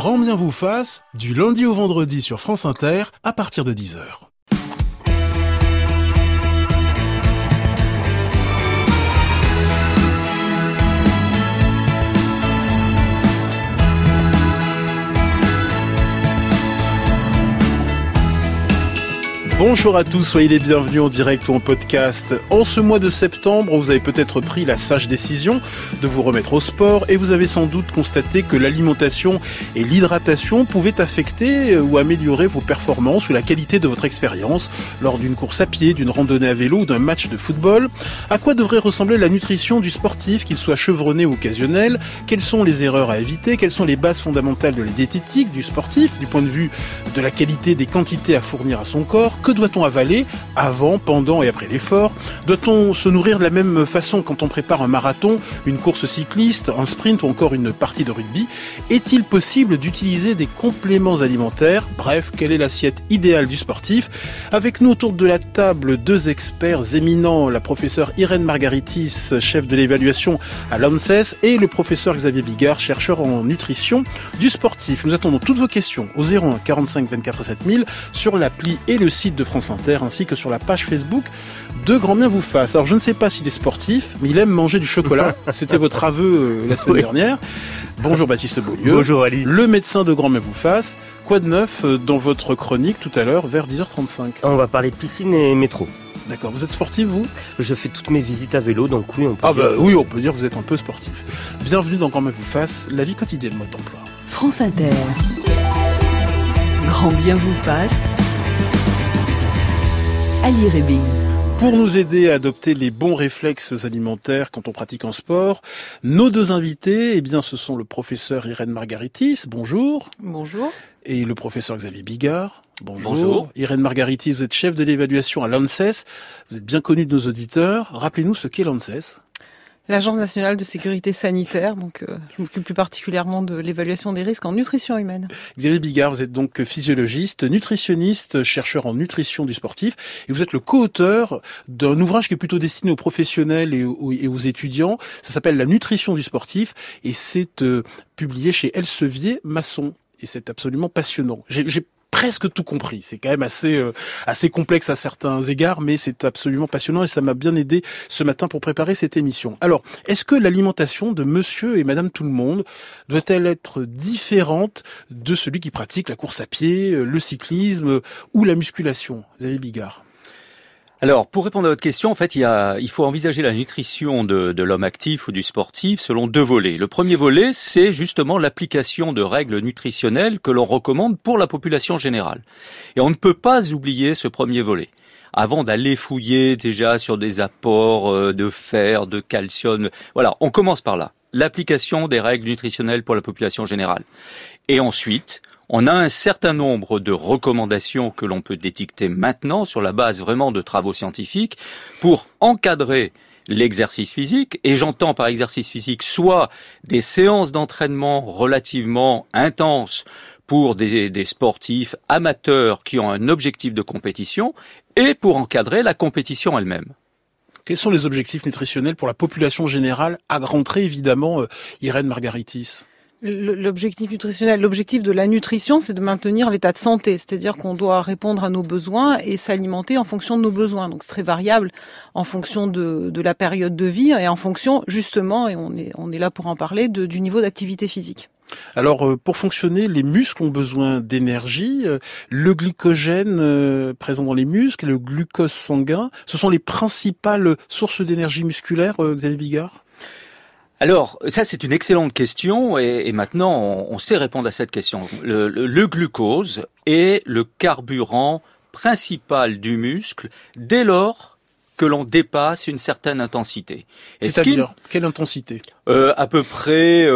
Grand bien vous fasse, du lundi au vendredi sur France Inter, à partir de 10h. Bonjour à tous, soyez les bienvenus en direct ou en podcast. En ce mois de septembre, vous avez peut-être pris la sage décision de vous remettre au sport et vous avez sans doute constaté que l'alimentation et l'hydratation pouvaient affecter ou améliorer vos performances ou la qualité de votre expérience lors d'une course à pied, d'une randonnée à vélo ou d'un match de football. À quoi devrait ressembler la nutrition du sportif, qu'il soit chevronné ou occasionnel? Quelles sont les erreurs à éviter? Quelles sont les bases fondamentales de la diététique du sportif, du point de vue de la qualité des quantités à fournir à son corps? Que doit-on avaler avant, pendant et après l'effort? Doit-on se nourrir de la même façon quand on prépare un marathon, une course cycliste, un sprint ou encore une partie de rugby? Est-il possible d'utiliser des compléments alimentaires? Bref, quelle est l'assiette idéale du sportif? Avec nous autour de la table, deux experts éminents, la professeure Irène Margaritis, chef de l'évaluation à l'ANSES, et le professeur Xavier Bigard, chercheur en nutrition du sportif. Nous attendons toutes vos questions au 01 45 24 7000 sur l'appli et le site de France Inter, ainsi que sur la page Facebook de Grand Bien vous fasse. Alors je ne sais pas s'il est sportif, mais il aime manger du chocolat. C'était votre aveu la semaine dernière. Bonjour Baptiste Beaulieu. Bonjour Ali. Le médecin de Grand Bien vous fasse. Quoi de neuf dans votre chronique tout à l'heure vers 10h35? On va parler piscine et métro. D'accord, vous êtes sportif vous? Je fais toutes mes visites à vélo, donc oui, on peut oui, on peut dire que vous êtes un peu sportif. Bienvenue dans Grand Bien vous fasse, la vie quotidienne, mode d'emploi. France Inter. Grand Bien vous fasse. Ali Rébi. Pour nous aider à adopter les bons réflexes alimentaires quand on pratique un sport, nos deux invités, ce sont le professeur Irène Margaritis, bonjour. Bonjour. Et le professeur Xavier Bigard. Bonjour. Bonjour. Irène Margaritis, vous êtes chef de l'évaluation à l'ANSES. Vous êtes bien connu de nos auditeurs. Rappelez-nous ce qu'est l'ANSES. L'Agence nationale de sécurité sanitaire, je m'occupe plus particulièrement de l'évaluation des risques en nutrition humaine. Xavier Bigard, vous êtes donc physiologiste, nutritionniste, chercheur en nutrition du sportif, et vous êtes le co-auteur d'un ouvrage qui est plutôt destiné aux professionnels et aux étudiants. Ça s'appelle La nutrition du sportif, et c'est publié chez Elsevier Masson. Et c'est absolument passionnant. J'ai presque tout compris. C'est quand même assez complexe à certains égards, mais c'est absolument passionnant et ça m'a bien aidé ce matin pour préparer cette émission. Alors, est-ce que l'alimentation de monsieur et madame tout le monde doit-elle être différente de celui qui pratique la course à pied, le cyclisme ou la musculation? Xavier Bigard. Alors, pour répondre à votre question, en fait, il faut envisager la nutrition de l'homme actif ou du sportif selon deux volets. Le premier volet, c'est justement l'application de règles nutritionnelles que l'on recommande pour la population générale. Et on ne peut pas oublier ce premier volet. Avant d'aller fouiller déjà sur des apports de fer, de calcium, voilà, on commence par là. L'application des règles nutritionnelles pour la population générale. Et ensuite, on a un certain nombre de recommandations que l'on peut détecter maintenant sur la base vraiment de travaux scientifiques pour encadrer l'exercice physique. Et j'entends par exercice physique soit des séances d'entraînement relativement intenses pour des sportifs amateurs qui ont un objectif de compétition et pour encadrer la compétition elle-même. Quels sont les objectifs nutritionnels pour la population générale, à grands traits évidemment, Irène Margaritis? L'objectif nutritionnel, l'objectif de la nutrition, c'est de maintenir l'état de santé. C'est-à-dire qu'on doit répondre à nos besoins et s'alimenter en fonction de nos besoins. Donc c'est très variable en fonction de la période de vie et en fonction justement, et on est là pour en parler, du niveau d'activité physique. Alors, pour fonctionner, les muscles ont besoin d'énergie. Le glycogène présent dans les muscles et le glucose sanguin, ce sont les principales sources d'énergie musculaire, Xavier Bigard? Alors, ça c'est une excellente question et maintenant on sait répondre à cette question. Le glucose est le carburant principal du muscle dès lors que l'on dépasse une certaine intensité. C'est-à-dire, quelle intensité? À peu près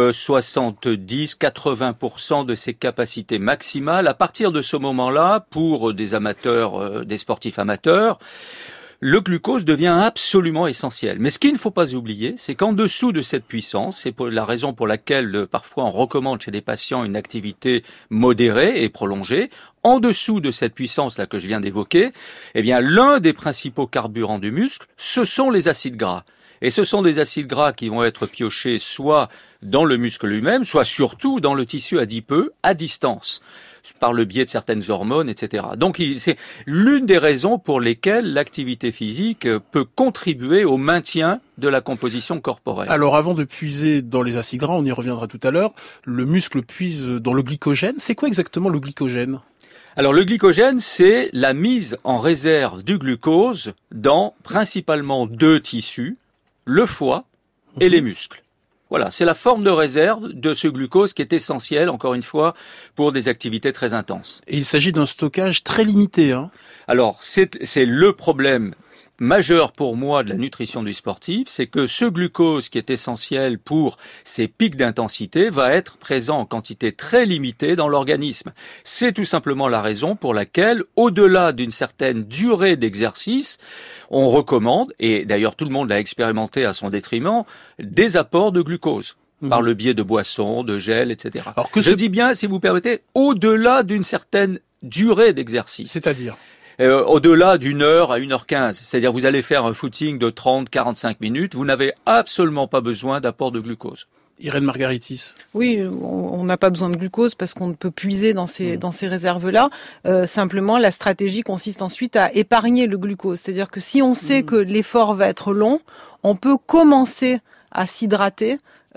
70-80% de ses capacités maximales. À partir de ce moment-là, pour des amateurs, des sportifs amateurs, le glucose devient absolument essentiel. Mais ce qu'il ne faut pas oublier, c'est qu'en dessous de cette puissance, c'est la raison pour laquelle parfois on recommande chez des patients une activité modérée et prolongée, en dessous de cette puissance-là que je viens d'évoquer, eh bien, l'un des principaux carburants du muscle, ce sont les acides gras. Et ce sont des acides gras qui vont être piochés soit dans le muscle lui-même, soit surtout dans le tissu adipeux à distance, par le biais de certaines hormones, etc. Donc c'est l'une des raisons pour lesquelles l'activité physique peut contribuer au maintien de la composition corporelle. Alors avant de puiser dans les acides gras, on y reviendra tout à l'heure, le muscle puise dans le glycogène. C'est quoi exactement le glycogène ? Alors le glycogène, c'est la mise en réserve du glucose dans principalement 2 tissus, le foie et les muscles. Voilà, c'est la forme de réserve de ce glucose qui est essentiel, encore une fois, pour des activités très intenses. Et il s'agit d'un stockage très limité, hein. Alors, c'est le problème majeur pour moi de la nutrition du sportif, c'est que ce glucose qui est essentiel pour ces pics d'intensité va être présent en quantité très limitée dans l'organisme. C'est tout simplement la raison pour laquelle, au-delà d'une certaine durée d'exercice, on recommande, et d'ailleurs tout le monde l'a expérimenté à son détriment, des apports de glucose. Par le biais de boissons, de gels, etc. Alors que je dis bien, si vous permettez, au-delà d'une certaine durée d'exercice. C'est-à-dire au-delà d'1 heure à 1h15. C'est-à-dire vous allez faire un footing de 30-45 minutes, vous n'avez absolument pas besoin d'apport de glucose. Irène Margaritis. Oui, on n'a pas besoin de glucose parce qu'on ne peut puiser dans ces réserves-là. Simplement, la stratégie consiste ensuite à épargner le glucose. C'est-à-dire que si on sait que l'effort va être long, on peut commencer à s'hydrater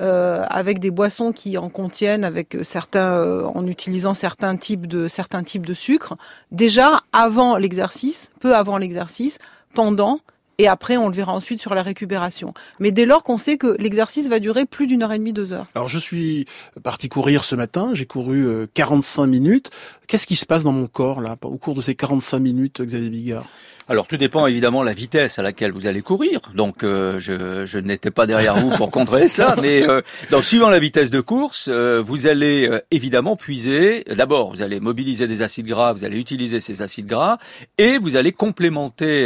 avec des boissons qui en contiennent, avec en utilisant certains types de sucre, déjà avant l'exercice, peu avant l'exercice, pendant, et après on le verra ensuite sur la récupération. Mais dès lors qu'on sait que l'exercice va durer plus d'1h30, 2 heures. Alors je suis parti courir ce matin, j'ai couru 45 minutes. Qu'est-ce qui se passe dans mon corps là au cours de ces 45 minutes, Xavier Bigard ? Alors tout dépend évidemment de la vitesse à laquelle vous allez courir. Donc je n'étais pas derrière vous pour contrôler cela, mais donc suivant la vitesse de course, vous allez évidemment puiser. D'abord, vous allez mobiliser des acides gras, vous allez utiliser ces acides gras et vous allez complémenter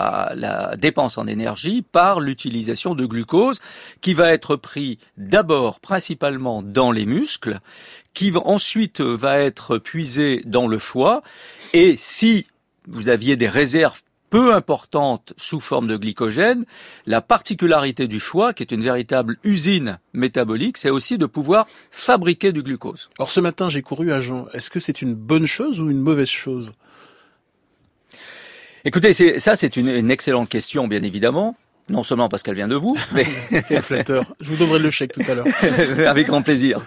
la dépense en énergie par l'utilisation de glucose qui va être pris d'abord principalement dans les muscles, qui ensuite va être puisé dans le foie, et si vous aviez des réserves peu importantes sous forme de glycogène, la particularité du foie, qui est une véritable usine métabolique, c'est aussi de pouvoir fabriquer du glucose. Alors ce matin, j'ai couru à Jean. Est-ce que c'est une bonne chose ou une mauvaise chose ? Écoutez, c'est une excellente question, bien évidemment. Non seulement parce qu'elle vient de vous, mais... Quel flatteur. Je vous donnerai le chèque tout à l'heure. Avec grand plaisir.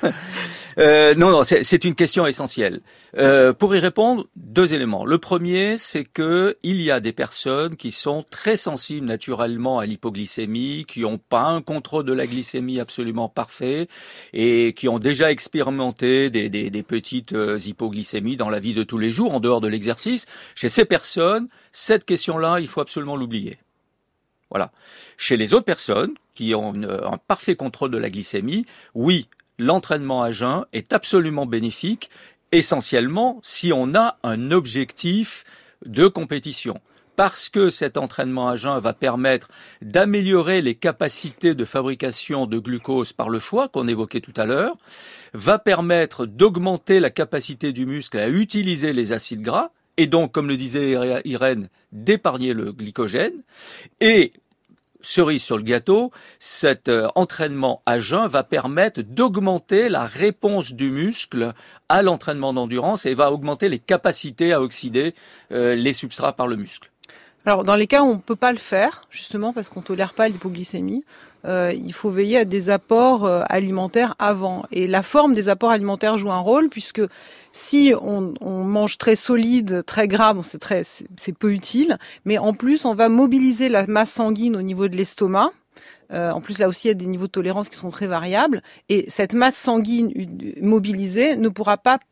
Non, c'est une question essentielle. Pour y répondre, 2 éléments. Le premier, c'est que il y a des personnes qui sont très sensibles naturellement à l'hypoglycémie, qui n'ont pas un contrôle de la glycémie absolument parfait et qui ont déjà expérimenté des petites hypoglycémies dans la vie de tous les jours, en dehors de l'exercice. Chez ces personnes, cette question-là, il faut absolument l'oublier. Voilà. Chez les autres personnes qui ont un parfait contrôle de la glycémie, oui, l'entraînement à jeun est absolument bénéfique, essentiellement si on a un objectif de compétition. Parce que cet entraînement à jeun va permettre d'améliorer les capacités de fabrication de glucose par le foie, qu'on évoquait tout à l'heure, va permettre d'augmenter la capacité du muscle à utiliser les acides gras, et donc, comme le disait Irène, d'épargner le glycogène. Et, cerise sur le gâteau, cet entraînement à jeun va permettre d'augmenter la réponse du muscle à l'entraînement d'endurance et va augmenter les capacités à oxyder les substrats par le muscle. Alors, dans les cas où on ne peut pas le faire, justement parce qu'on ne tolère pas l'hypoglycémie, il faut veiller à des apports alimentaires avant. Et la forme des apports alimentaires joue un rôle, puisque si on mange très solide, très gras, bon, c'est peu utile, mais en plus, on va mobiliser la masse sanguine au niveau de l'estomac. En plus, là aussi, il y a des niveaux de tolérance qui sont très variables. Et cette masse sanguine mobilisée ne pourra pas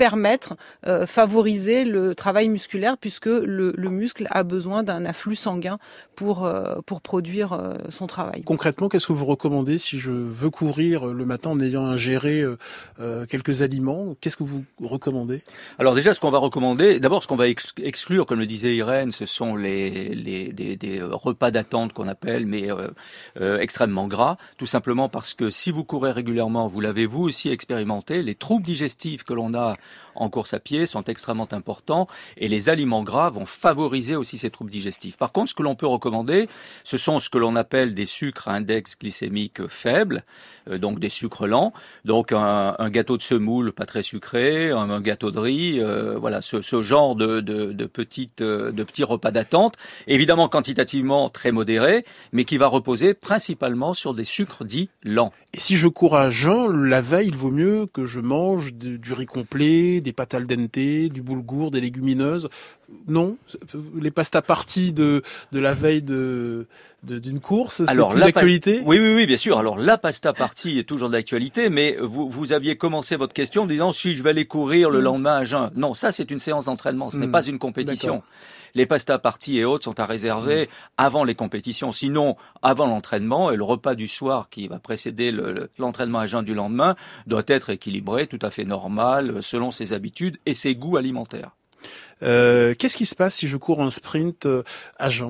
favoriser le travail musculaire, puisque le muscle a besoin d'un afflux sanguin pour produire son travail. Concrètement, qu'est-ce que vous recommandez si je veux courir le matin en ayant ingéré quelques aliments ? Qu'est-ce que vous recommandez ? Alors déjà, ce qu'on va recommander, d'abord ce qu'on va exclure, comme le disait Irène, ce sont des repas d'attente qu'on appelle, mais extrêmement extrêmement gras, tout simplement parce que si vous courez régulièrement, vous l'avez vous aussi expérimenté, les troubles digestifs que l'on a en course à pied sont extrêmement importants et les aliments gras vont favoriser aussi ces troubles digestifs. Par contre, ce que l'on peut recommander, ce sont ce que l'on appelle des sucres à index glycémique faible, donc des sucres lents, donc un gâteau de semoule pas très sucré, un gâteau de riz, voilà, ce genre de petits repas d'attente, évidemment quantitativement très modéré, mais qui va reposer principalement sur des sucres dits lents. Et si je cours à jeun, la veille, il vaut mieux que je mange du riz complet, des pâtes al dente, du boulgour, des légumineuses. Non, les pastas parties de la veille d'une course, c'est plus d'actualité. Oui, bien sûr. Alors la pasta partie est toujours d'actualité, mais vous aviez commencé votre question en disant si je vais aller courir le lendemain à jeun. Non, ça c'est une séance d'entraînement, ce n'est pas une compétition. D'accord. Les pastas parties et autres sont à réserver avant les compétitions. Sinon, avant l'entraînement et le repas du soir qui va précéder l'entraînement à jeun du lendemain doit être équilibré, tout à fait normal, selon ses habitudes et ses goûts alimentaires. Qu'est-ce qui se passe si je cours un sprint à jeun ?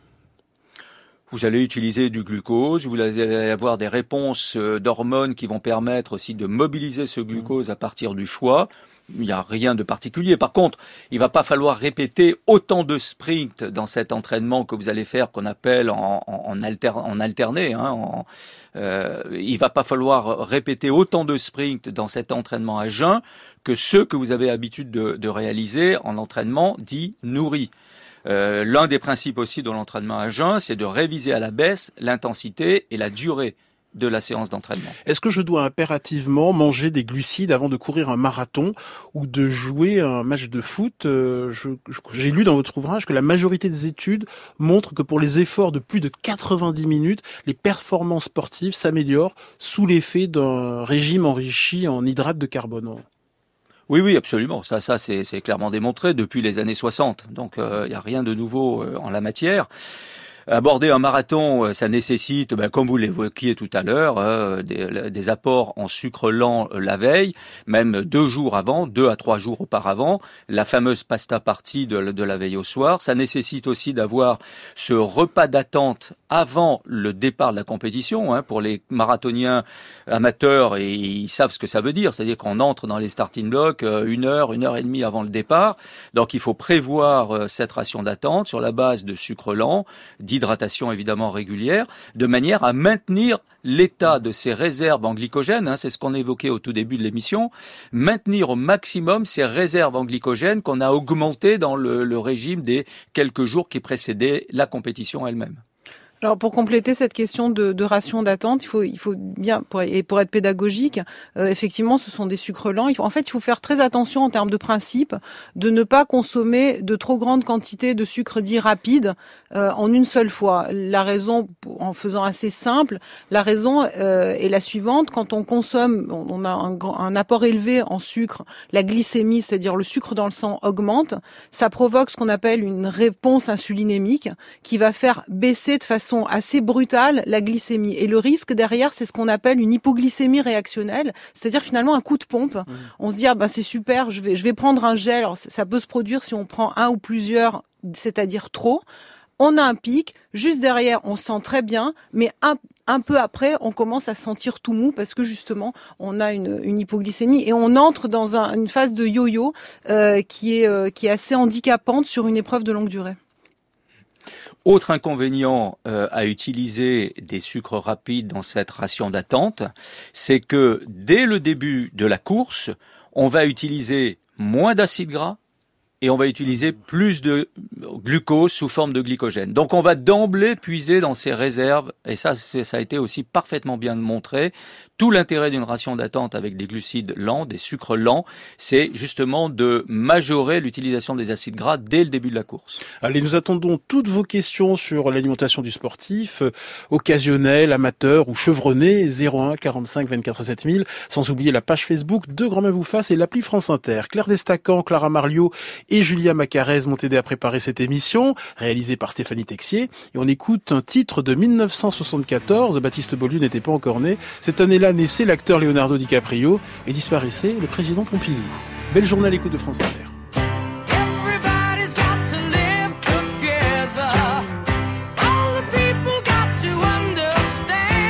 Vous allez utiliser du glucose, vous allez avoir des réponses d'hormones qui vont permettre aussi de mobiliser ce glucose à partir du foie. Il n'y a rien de particulier. Par contre, il va pas falloir répéter autant de sprints dans cet entraînement que vous allez faire, qu'on appelle en alterné. Il va pas falloir répéter autant de sprints dans cet entraînement à jeun que ceux que vous avez l'habitude de réaliser en entraînement dit nourri. L'un des principes aussi de l'entraînement à jeun, c'est de réviser à la baisse l'intensité et la durée de la séance d'entraînement. Est-ce que je dois impérativement manger des glucides avant de courir un marathon ou de jouer un match de foot ? J'ai lu dans votre ouvrage que la majorité des études montrent que pour les efforts de plus de 90 minutes, les performances sportives s'améliorent sous l'effet d'un régime enrichi en hydrates de carbone. Oui, absolument. Ça c'est clairement démontré depuis les années 60. Donc, il n'y a rien de nouveau en la matière. Aborder un marathon, ça nécessite, comme vous l'évoquiez tout à l'heure, des apports en sucre lent la veille, même 2 jours avant, 2 à 3 jours auparavant, la fameuse pasta partie de la veille au soir. Ça nécessite aussi d'avoir ce repas d'attente avant le départ de la compétition. Pour les marathoniens amateurs, et ils savent ce que ça veut dire, c'est-à-dire qu'on entre dans les starting blocks 1 heure et demie avant le départ. Donc il faut prévoir cette ration d'attente sur la base de sucre lent, d'hydratation évidemment régulière, de manière à maintenir l'état de ces réserves en glycogène, c'est ce qu'on évoquait au tout début de l'émission, maintenir au maximum ces réserves en glycogène qu'on a augmentées dans le régime des quelques jours qui précédaient la compétition elle-même. Alors pour compléter cette question de ration d'attente, il faut bien pour être pédagogique, effectivement, ce sont des sucres lents. Il faut faire très attention en termes de principe de ne pas consommer de trop grandes quantités de sucre dit rapide en une seule fois. La raison, en faisant assez simple, la raison est la suivante. Quand on consomme, on a un apport élevé en sucre, la glycémie, c'est-à-dire le sucre dans le sang, augmente. Ça provoque ce qu'on appelle une réponse insulinémique qui va faire baisser de façon assez brutale la glycémie. Et le risque derrière, c'est ce qu'on appelle une hypoglycémie réactionnelle, c'est-à-dire finalement un coup de pompe. On se dit, c'est super, je vais prendre un gel. Alors, ça peut se produire si on prend un ou plusieurs, c'est-à-dire trop. On a un pic, juste derrière, on sent très bien, mais un peu après, on commence à se sentir tout mou parce que justement, on a une hypoglycémie et on entre dans une phase de yo-yo qui est assez handicapante sur une épreuve de longue durée. Autre inconvénient à utiliser des sucres rapides dans cette ration d'attente, c'est que dès le début de la course, on va utiliser moins d'acides gras et on va utiliser plus de glucose sous forme de glycogène. Donc on va d'emblée puiser dans ces réserves, et ça a été aussi parfaitement bien montré. Tout l'intérêt d'une ration d'attente avec des glucides lents, des sucres lents, c'est justement de majorer l'utilisation des acides gras dès le début de la course. Allez, nous attendons toutes vos questions sur l'alimentation du sportif, occasionnel, amateur ou chevronné, 01 45 24 7000, sans oublier la page Facebook de Grand Main vous fasse et l'appli France Inter. Claire Destacan, Clara Marliot et Julia Macarez m'ont aidé à préparer cette émission, réalisée par Stéphanie Texier. Et on écoute un titre de 1974, Baptiste Beaulieu n'était pas encore né. Cette année-là naissait l'acteur Leonardo DiCaprio et disparaissait le président Pompidou. Belle journée à l'écoute de France Inter. All the people got to understand.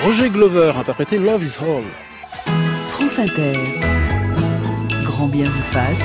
Roger Glover, interprété Love is All. France Inter. Grand bien vous fasse.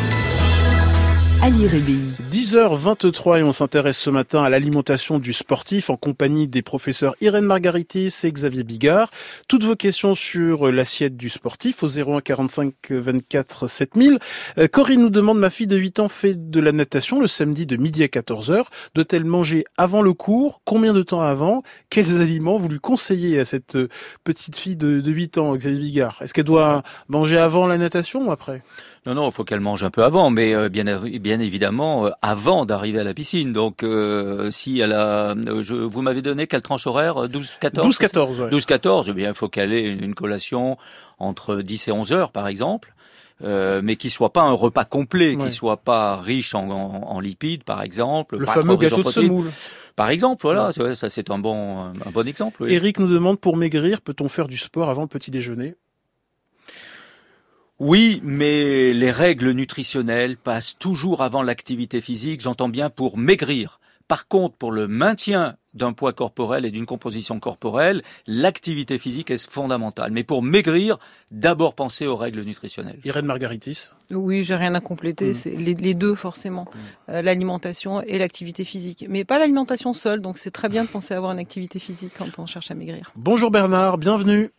Ali Rébéi. 10h23 et on s'intéresse ce matin à l'alimentation du sportif en compagnie des professeurs Irène Margaritis et Xavier Bigard. Toutes vos questions sur l'assiette du sportif au 01 45 24 7000. Corinne nous demande, ma fille de 8 ans fait de la natation le samedi de midi à 14h. Doit-elle manger avant le cours? Combien de temps avant? Quels aliments vous lui conseillez à cette petite fille de 8 ans, Xavier Bigard? Est-ce qu'elle doit manger avant la natation ou après? Non, il faut qu'elle mange un peu avant, mais bien évidemment avant d'arriver à la piscine. Donc, si elle a, vous m'avez donné quelle tranche horaire? 12-14 12-14, ouais. 12-14, eh bien, il faut qu'elle ait une collation entre 10 et 11 heures, par exemple. Mais qui soit pas un repas complet, ouais. Qui soit pas riche en lipides, par exemple. Le pas fameux trop riche en gâteau de protéines. semoule. Par exemple, voilà, ouais. Ça c'est un bon exemple. Oui. Eric nous demande, pour maigrir, peut-on faire du sport avant le petit déjeuner? Oui, mais les règles nutritionnelles passent toujours avant l'activité physique, j'entends bien pour maigrir. Par contre, pour le maintien d'un poids corporel et d'une composition corporelle, l'activité physique est fondamentale. Mais pour maigrir, d'abord penser aux règles nutritionnelles. Irène Margaritis. Oui, j'ai rien à compléter. C'est les deux forcément, l'alimentation et l'activité physique, mais pas l'alimentation seule. Donc c'est très bien de penser à avoir une activité physique quand on cherche à maigrir. Bonjour Bernard, bienvenue.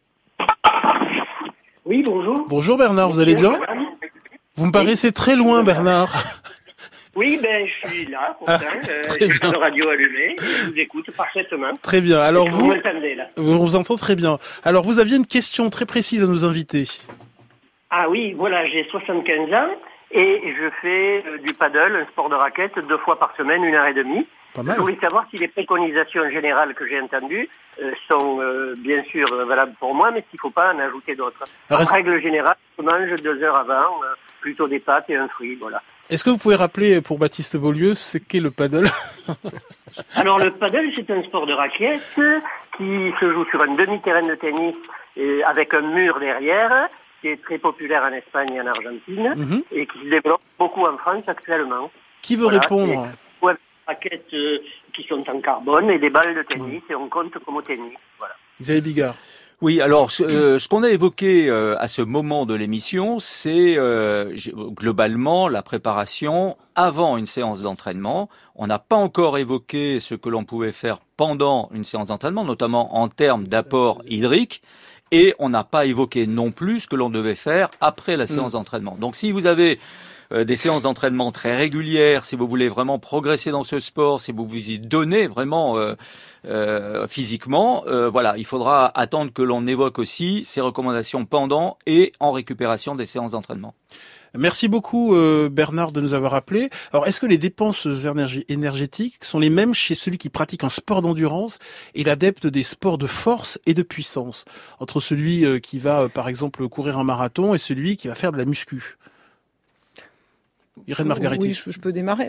Oui, bonjour. Bonjour Bernard, vous allez bien? Vous me paraissez très loin, Bernard. Oui, je suis là, pourtant. J'ai la radio allumée, je vous écoute parfaitement. Très bien. Alors vous m'entendez là? On vous entend très bien. Alors vous aviez une question très précise à nous inviter. Ah oui, voilà, j'ai 75 ans et je fais du paddle, un sport de raquette, 2 fois par semaine, 1h30. Pas mal. Je voulais savoir si les préconisations générales que j'ai entendues sont bien sûr valables pour moi, mais s'il ne faut pas en ajouter d'autres. En règle générale, je mange 2 heures avant, plutôt des pâtes et un fruit, voilà. Est-ce que vous pouvez rappeler pour Baptiste Beaulieu ce qu'est le paddle? Alors le paddle, c'est un sport de raquette qui se joue sur un demi-terrain de tennis et avec un mur derrière, qui est très populaire en Espagne et en Argentine, et qui se développe beaucoup en France actuellement. Qui veut répondre? Des raquettes qui sont en carbone et des balles de tennis, et on compte comme au tennis. Voilà. Xavier Bigard. Oui, alors ce qu'on a évoqué à ce moment de l'émission, c'est globalement la préparation avant une séance d'entraînement. On n'a pas encore évoqué ce que l'on pouvait faire pendant une séance d'entraînement, notamment en termes d'apport hydrique. Et on n'a pas évoqué non plus ce que l'on devait faire après la séance d'entraînement. Donc si vous avez des séances d'entraînement très régulières, si vous voulez vraiment progresser dans ce sport, si vous vous y donnez vraiment physiquement, voilà, il faudra attendre que l'on évoque aussi ces recommandations pendant et en récupération des séances d'entraînement. Merci beaucoup Bernard de nous avoir appelés. Alors est-ce que les dépenses énergétiques sont les mêmes chez celui qui pratique un sport d'endurance et l'adepte des sports de force et de puissance, entre celui qui va par exemple courir un marathon et celui qui va faire de la muscu? Irène Margaritis. Oui, je peux démarrer.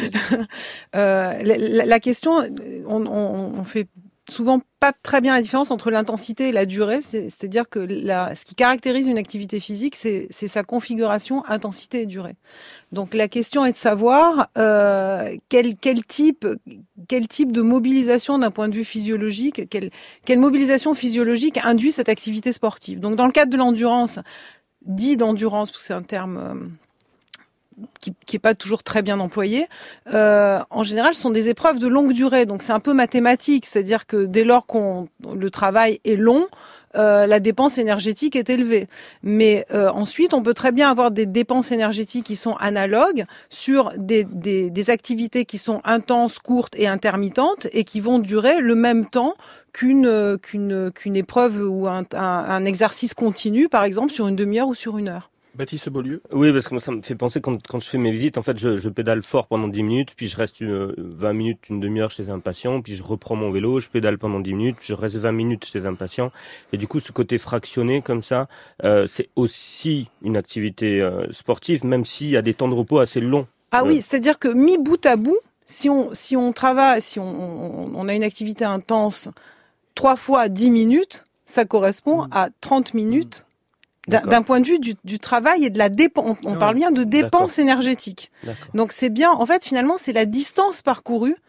La question, on fait souvent pas très bien la différence entre l'intensité et la durée. C'est-à-dire que ce qui caractérise une activité physique, c'est sa configuration intensité et durée. Donc la question est de savoir quel type de mobilisation d'un point de vue physiologique, quelle mobilisation physiologique induit cette activité sportive. Donc dans le cadre de l'endurance, dit d'endurance, parce que c'est un terme qui est pas toujours très bien employé, en général, ce sont des épreuves de longue durée. Donc, c'est un peu mathématique. C'est-à-dire que dès lors le travail est long, la dépense énergétique est élevée. Mais ensuite, on peut très bien avoir des dépenses énergétiques qui sont analogues sur des activités qui sont intenses, courtes et intermittentes et qui vont durer le même temps qu'une épreuve ou un exercice continu, par exemple, sur une demi-heure ou sur 1 heure. Baptiste Beaulieu. Oui, parce que moi, ça me fait penser quand je fais mes visites, en fait, je pédale fort pendant 10 minutes, puis je reste 20 minutes, une demi-heure chez un patient, puis je reprends mon vélo, je pédale pendant 10 minutes, je reste 20 minutes chez un patient. Et du coup, ce côté fractionné comme ça, c'est aussi une activité sportive, même s'il y a des temps de repos assez longs. Ah oui, c'est-à-dire que mis bout à bout, si on travaille, si on a une activité intense 3 fois 10 minutes, ça correspond à 30 minutes. D'un point de vue du travail et de la dépense, on parle bien de dépenses énergétiques. Donc c'est bien, en fait, finalement, c'est la distance parcourue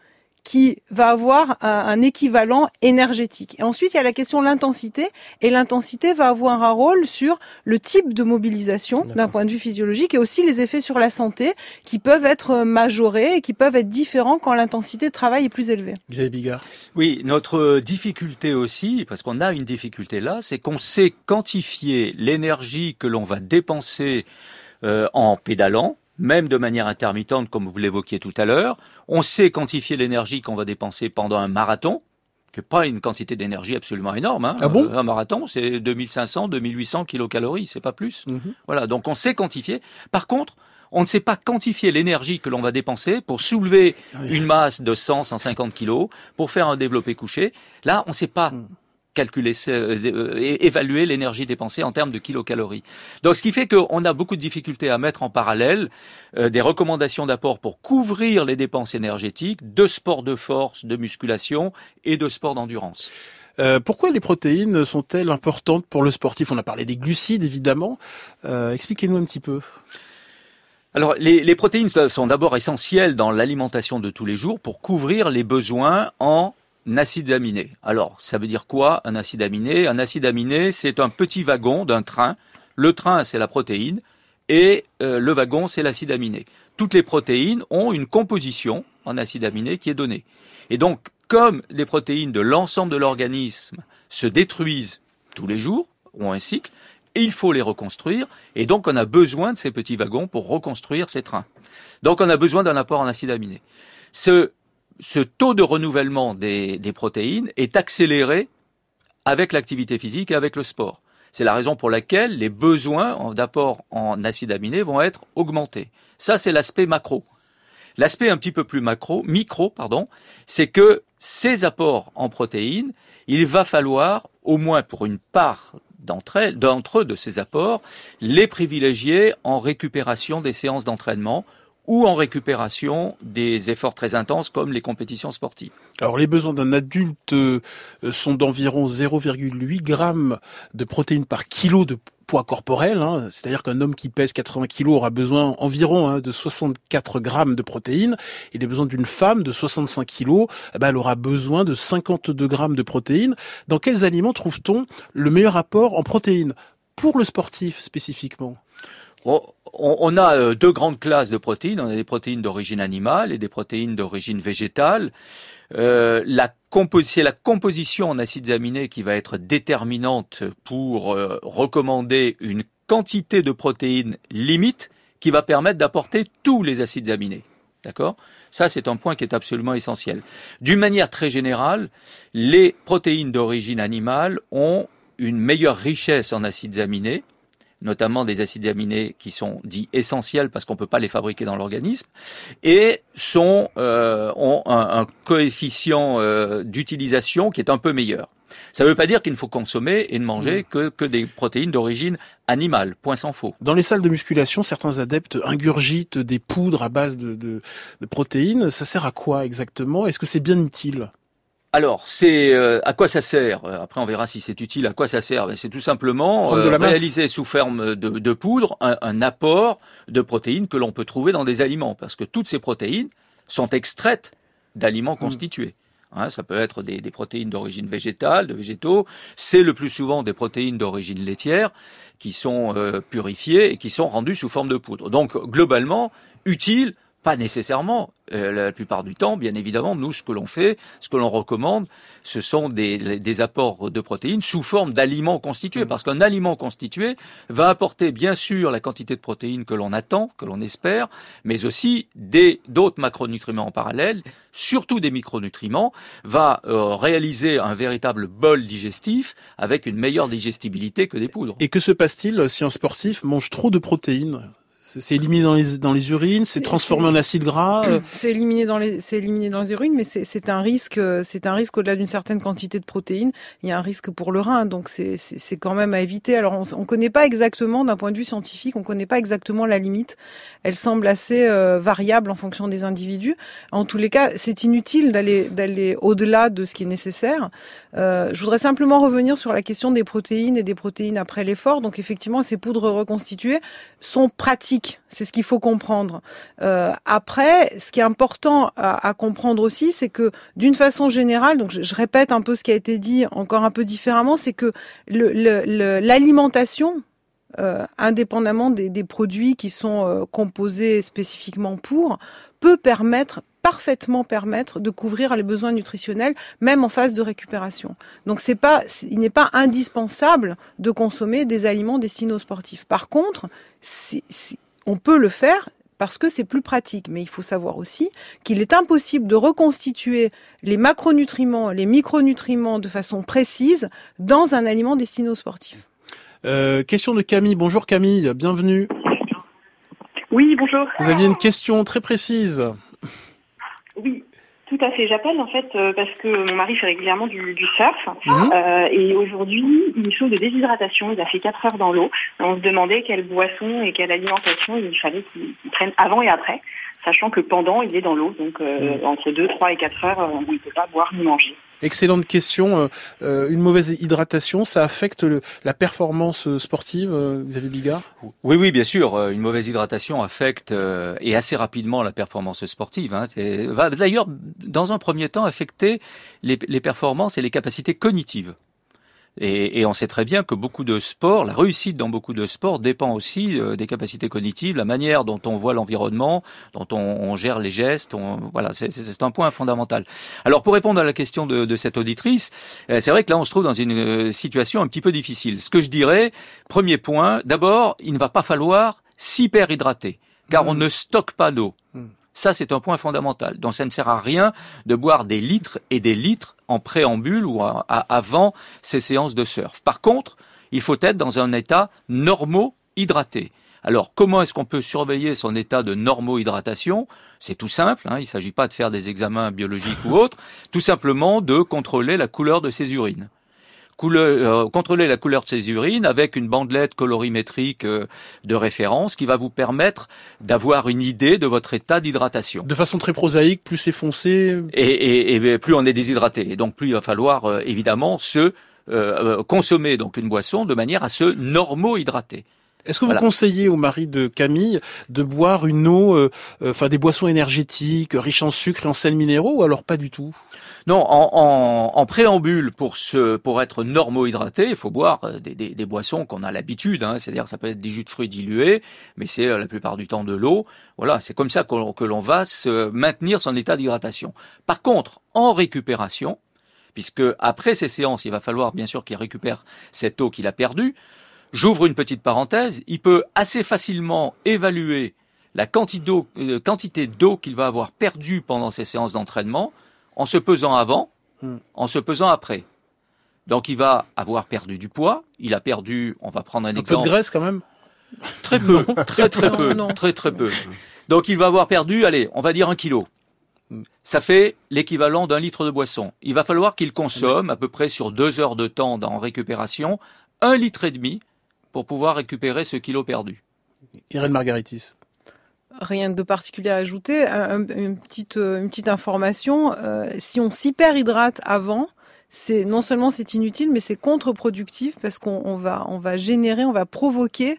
qui va avoir un équivalent énergétique. Et ensuite, il y a la question de l'intensité, et l'intensité va avoir un rôle sur le type de mobilisation d'un point de vue physiologique et aussi les effets sur la santé qui peuvent être majorés et qui peuvent être différents quand l'intensité de travail est plus élevée. Xavier Bigard. Oui, notre difficulté aussi, parce qu'on a une difficulté là, c'est qu'on sait quantifier l'énergie que l'on va dépenser en pédalant, même de manière intermittente, comme vous l'évoquiez tout à l'heure. On sait quantifier l'énergie qu'on va dépenser pendant un marathon, qui n'est pas une quantité d'énergie absolument énorme. Hein. Ah bon ? Un marathon, c'est 2500, 2800 kilocalories, c'est pas plus. Voilà, donc on sait quantifier. Par contre, on ne sait pas quantifier l'énergie que l'on va dépenser pour soulever une masse de 100, 150 kilos, pour faire un développé couché. Là, on ne sait pas calculer, évaluer l'énergie dépensée en termes de kilocalories. Donc, ce qui fait qu'on a beaucoup de difficultés à mettre en parallèle des recommandations d'apport pour couvrir les dépenses énergétiques de sport de force, de musculation et de sport d'endurance. Pourquoi les protéines sont-elles importantes pour le sportif ? On a parlé des glucides, évidemment. Expliquez-nous un petit peu. Alors, les protéines sont d'abord essentielles dans l'alimentation de tous les jours pour couvrir les besoins en acides aminés. Alors, ça veut dire quoi, un acide aminé ? Un acide aminé, c'est un petit wagon d'un train. Le train, c'est la protéine, et le wagon, c'est l'acide aminé. Toutes les protéines ont une composition en acide aminé qui est donnée. Et donc, comme les protéines de l'ensemble de l'organisme se détruisent tous les jours, ont un cycle, et il faut les reconstruire, et donc on a besoin de ces petits wagons pour reconstruire ces trains. Donc on a besoin d'un apport en acide aminé. Ce taux de renouvellement des protéines est accéléré avec l'activité physique et avec le sport. C'est la raison pour laquelle les besoins d'apport en acides aminés vont être augmentés. Ça, c'est l'aspect macro. L'aspect un petit peu plus micro, c'est que ces apports en protéines, il va falloir, au moins pour une part d'entre eux, de ces apports, les privilégier en récupération des séances d'entraînement ou en récupération des efforts très intenses comme les compétitions sportives. Alors les besoins d'un adulte sont d'environ 0,8 grammes de protéines par kilo de poids corporel, hein. C'est-à-dire qu'un homme qui pèse 80 kilos aura besoin environ de 64 grammes de protéines, et les besoins d'une femme de 65 kilos, elle aura besoin de 52 grammes de protéines. Dans quels aliments trouve-t-on le meilleur apport en protéines pour le sportif spécifiquement ? On a deux grandes classes de protéines. On a des protéines d'origine animale et des protéines d'origine végétale. C'est la composition en acides aminés qui va être déterminante pour recommander une quantité de protéines limite qui va permettre d'apporter tous les acides aminés. D'accord ? Ça, c'est un point qui est absolument essentiel. D'une manière très générale, les protéines d'origine animale ont une meilleure richesse en acides aminés, notamment des acides aminés qui sont dits essentiels parce qu'on ne peut pas les fabriquer dans l'organisme, et ont un coefficient d'utilisation qui est un peu meilleur. Ça ne veut pas dire qu'il ne faut consommer et ne manger que des protéines d'origine animale, point sans faux. Dans les salles de musculation, certains adeptes ingurgitent des poudres à base de protéines. Ça sert à quoi exactement ? Est-ce que c'est bien utile ? Alors, c'est à quoi ça sert ? Après, on verra si c'est utile. À quoi ça sert ? C'est tout simplement réaliser sous forme de poudre un apport de protéines que l'on peut trouver dans des aliments, parce que toutes ces protéines sont extraites d'aliments constitués. Hein, ça peut être des protéines d'origine végétale, de végétaux. C'est le plus souvent des protéines d'origine laitière qui sont purifiées et qui sont rendues sous forme de poudre. Donc, globalement, utile. Pas nécessairement. La plupart du temps, bien évidemment, nous, ce que l'on fait, ce que l'on recommande, ce sont des apports de protéines sous forme d'aliments constitués. Parce qu'un aliment constitué va apporter, bien sûr, la quantité de protéines que l'on attend, que l'on espère, mais aussi d'autres macronutriments en parallèle, surtout des micronutriments, va réaliser un véritable bol digestif avec une meilleure digestibilité que des poudres. Et que se passe-t-il si un sportif mange trop de protéines ? C'est éliminé dans les urines, c'est transformé en acide gras. C'est éliminé dans les urines, mais c'est un risque au-delà d'une certaine quantité de protéines. Il y a un risque pour le rein, donc c'est quand même à éviter. Alors on connaît pas exactement, d'un point de vue scientifique, on connaît pas exactement la limite. Elle semble assez variable en fonction des individus. En tous les cas, c'est inutile d'aller au-delà de ce qui est nécessaire. Je voudrais simplement revenir sur la question des protéines et des protéines après l'effort. Donc effectivement, ces poudres reconstituées sont pratiques pratique. C'est ce qu'il faut comprendre. Après, ce qui est important à comprendre aussi, c'est que d'une façon générale, donc je répète un peu ce qui a été dit encore un peu différemment, c'est que l'alimentation, indépendamment des produits qui sont composés spécifiquement pour, peut parfaitement permettre de couvrir les besoins nutritionnels, même en phase de récupération. Donc il n'est pas indispensable de consommer des aliments destinés aux sportifs. Par contre, on peut le faire parce que c'est plus pratique. Mais il faut savoir aussi qu'il est impossible de reconstituer les macronutriments, les micronutriments de façon précise dans un aliment destiné aux sportifs. Question de Camille. Bonjour Camille, bienvenue. Oui, bonjour. Vous aviez une question très précise. Oui, tout à fait. J'appelle en fait parce que mon mari fait régulièrement du surf et aujourd'hui il souffre de déshydratation. Il a fait 4 heures dans l'eau. On se demandait quelle boisson et quelle alimentation il fallait qu'il prenne avant et après, sachant que pendant il est dans l'eau, donc entre 2, 3 et 4 heures où il ne peut pas boire ni manger. Excellente question. Une mauvaise hydratation, ça affecte la performance sportive, Xavier Bigard ? Oui, bien sûr. Une mauvaise hydratation affecte et assez rapidement la performance sportive. Va d'ailleurs, dans un premier temps, affecter les performances et les capacités cognitives. Et on sait très bien que beaucoup de sports, la réussite dans beaucoup de sports dépend aussi des capacités cognitives, la manière dont on voit l'environnement, dont on gère les gestes. Voilà, c'est un point fondamental. Alors pour répondre à la question de cette auditrice, c'est vrai que là on se trouve dans une situation un petit peu difficile. Ce que je dirais, premier point, d'abord, il ne va pas falloir s'hyperhydrater, car on ne stocke pas d'eau. Ça, c'est un point fondamental. Donc, ça ne sert à rien de boire des litres et des litres en préambule ou avant ces séances de surf. Par contre, il faut être dans un état normo-hydraté. Alors, comment est-ce qu'on peut surveiller son état de normo-hydratation ? C'est tout simple, il ne s'agit pas de faire des examens biologiques ou autres, tout simplement de contrôler la couleur de ses urines. Contrôler la couleur de ses urines avec une bandelette colorimétrique de référence qui va vous permettre d'avoir une idée de votre état d'hydratation. De façon très prosaïque, plus c'est foncé... Et plus on est déshydraté. Et donc plus il va falloir évidemment consommer donc une boisson de manière à se normo-hydrater. Est-ce que vous conseillez au mari de Camille de boire une eau, des boissons énergétiques, riches en sucre et en sels minéraux, ou alors pas du tout ? Non, en préambule, pour être normo-hydraté, il faut boire des boissons qu'on a l'habitude, c'est-à-dire ça peut être des jus de fruits dilués, mais c'est la plupart du temps de l'eau. Voilà, c'est comme ça que l'on va se maintenir son état d'hydratation. Par contre, en récupération, puisque après ces séances, il va falloir bien sûr qu'il récupère cette eau qu'il a perdue. J'ouvre une petite parenthèse, il peut assez facilement évaluer la quantité d'eau qu'il va avoir perdue pendant ces séances d'entraînement en se pesant avant, en se pesant après. Donc il va avoir perdu du poids, il a perdu, on va prendre un exemple. Un peu de graisse quand même ? Très peu, très peu. Donc il va avoir perdu, allez, on va dire 1 kilo. Ça fait l'équivalent d'1 litre de boisson. Il va falloir qu'il consomme à peu près sur 2 heures de temps en récupération 1,5 litre pour pouvoir récupérer ce kilo perdu. Irène Margaritis. Rien de particulier à ajouter. Une petite information. Si on s'hyperhydrate avant, non seulement c'est inutile, mais c'est contre-productif parce qu'on va provoquer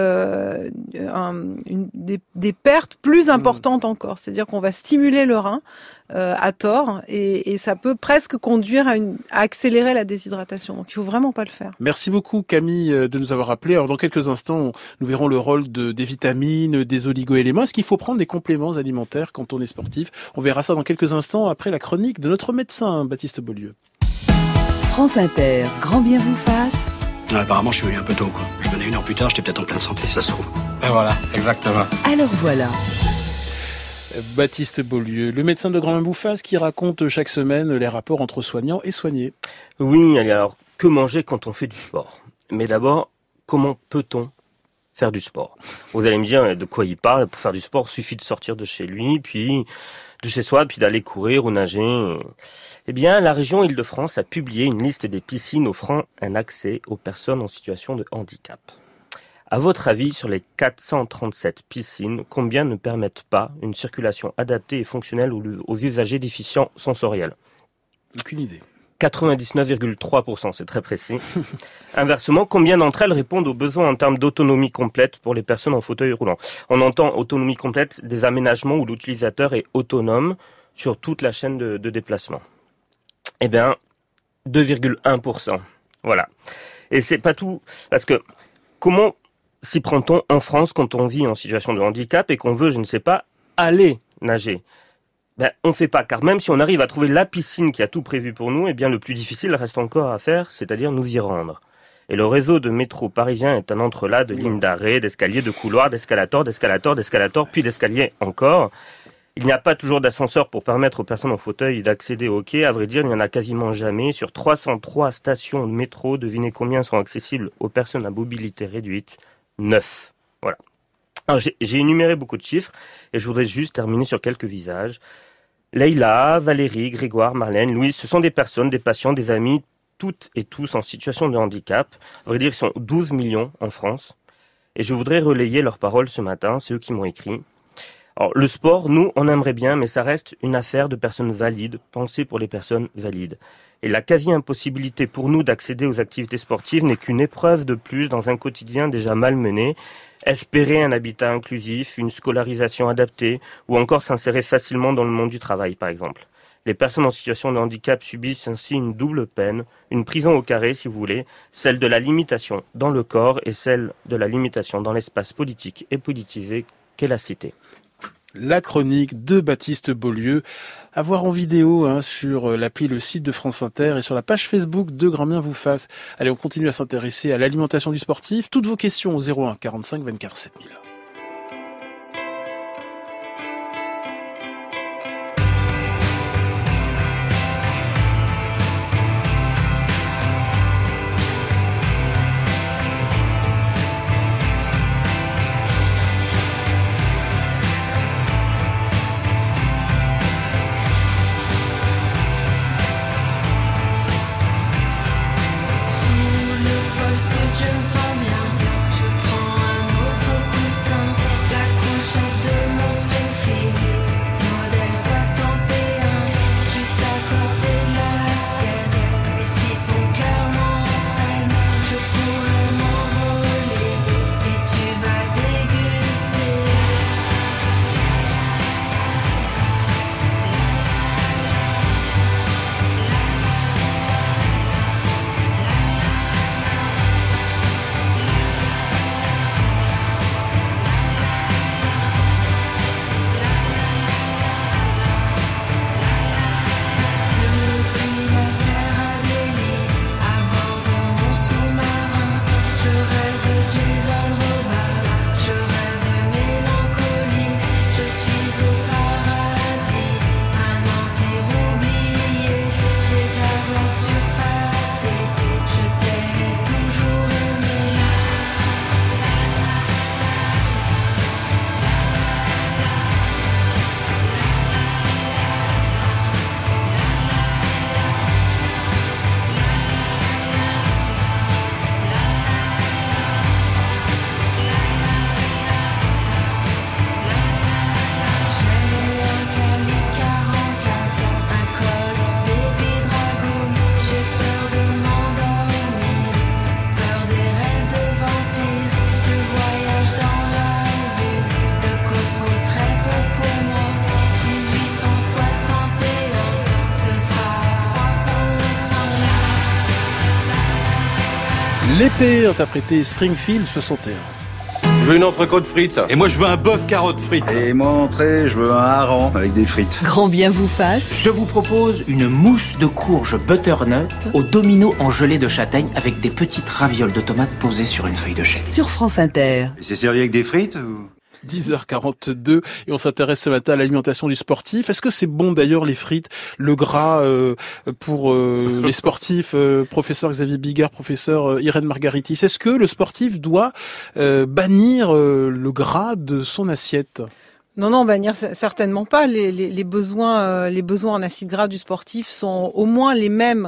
des pertes plus importantes encore. C'est-à-dire qu'on va stimuler le rein à tort et ça peut presque conduire à accélérer la déshydratation. Donc il faut vraiment pas le faire. Merci beaucoup Camille de nous avoir rappelé. Alors dans quelques instants, nous verrons le rôle des vitamines, des oligo-éléments. Est-ce qu'il faut prendre des compléments alimentaires quand on est sportif ? On verra ça dans quelques instants après la chronique de notre médecin Baptiste Beaulieu. France Inter, grand bien vous fasse. Apparemment, je suis venu un peu tôt, quoi. Je venais 1 heure plus tard, j'étais peut-être en pleine santé, si ça se trouve. Ben voilà, exactement. Alors voilà. Baptiste Beaulieu, le médecin de Grand Bien vous fasse qui raconte chaque semaine les rapports entre soignants et soignés. Oui, alors que manger quand on fait du sport ? Mais d'abord, comment peut-on faire du sport ? Vous allez me dire de quoi il parle. Pour faire du sport, il suffit de sortir de chez lui, puis de chez soi, puis d'aller courir ou nager. Eh bien, la région Île-de-France a publié une liste des piscines offrant un accès aux personnes en situation de handicap. À votre avis, sur les 437 piscines, combien ne permettent pas une circulation adaptée et fonctionnelle aux usagers déficients sensoriels ? Aucune idée. 99,3%, c'est très précis. Inversement, combien d'entre elles répondent aux besoins en termes d'autonomie complète pour les personnes en fauteuil roulant? On entend autonomie complète des aménagements où l'utilisateur est autonome sur toute la chaîne de déplacement. Eh bien, 2,1%. Voilà. Et c'est pas tout, parce que comment s'y prend-on en France quand on vit en situation de handicap et qu'on veut, je ne sais pas, aller nager? On fait pas, car même si on arrive à trouver la piscine qui a tout prévu pour nous, eh bien le plus difficile reste encore à faire, c'est-à-dire nous y rendre. Et le réseau de métro parisien est un entrelac de lignes d'arrêt, d'escaliers, de couloirs, d'escalators, puis d'escaliers encore. Il n'y a pas toujours d'ascenseur pour permettre aux personnes en fauteuil d'accéder au quai. À vrai dire, il n'y en a quasiment jamais. Sur 303 stations de métro, devinez combien sont accessibles aux personnes à mobilité réduite? 9. Voilà. Alors, j'ai énuméré beaucoup de chiffres et je voudrais juste terminer sur quelques visages. Leïla, Valérie, Grégoire, Marlène, Louise, ce sont des personnes, des patients, des amis, toutes et tous en situation de handicap. À vrai dire, ils sont 12 millions en France. Et je voudrais relayer leurs paroles ce matin, c'est eux qui m'ont écrit. Alors, le sport, nous, on aimerait bien, mais ça reste une affaire de personnes valides, pensée pour les personnes valides. Et la quasi-impossibilité pour nous d'accéder aux activités sportives n'est qu'une épreuve de plus dans un quotidien déjà malmené. Espérer un habitat inclusif, une scolarisation adaptée, ou encore s'insérer facilement dans le monde du travail, par exemple. Les personnes en situation de handicap subissent ainsi une double peine, une prison au carré, si vous voulez, celle de la limitation dans le corps et celle de la limitation dans l'espace politique et politisé qu'est la cité. La chronique de Baptiste Beaulieu, à voir en vidéo sur l'appli, le site de France Inter et sur la page Facebook de Grand Bien vous fasse. Allez, on continue à s'intéresser à l'alimentation du sportif. Toutes vos questions au 01 45 24 7000. L'épée, interprété Springfield 61. Je veux une entrecôte frites. Et moi, je veux un bœuf carotte frites. Et moi, entrée, je veux un hareng avec des frites. Grand bien vous fasse. Je vous propose une mousse de courge butternut au domino en gelée de châtaigne avec des petites ravioles de tomates posées sur une feuille de chêne. Sur France Inter. Et c'est servi avec des frites ou... 10h42 et on s'intéresse ce matin à l'alimentation du sportif. Est-ce que c'est bon d'ailleurs les frites, le gras pour les sportifs, professeur Xavier Bigard, professeur Irène Margaritis? Est-ce que le sportif doit bannir le gras de son assiette? Non, bannir certainement pas. Les besoins en acides gras du sportif sont au moins les mêmes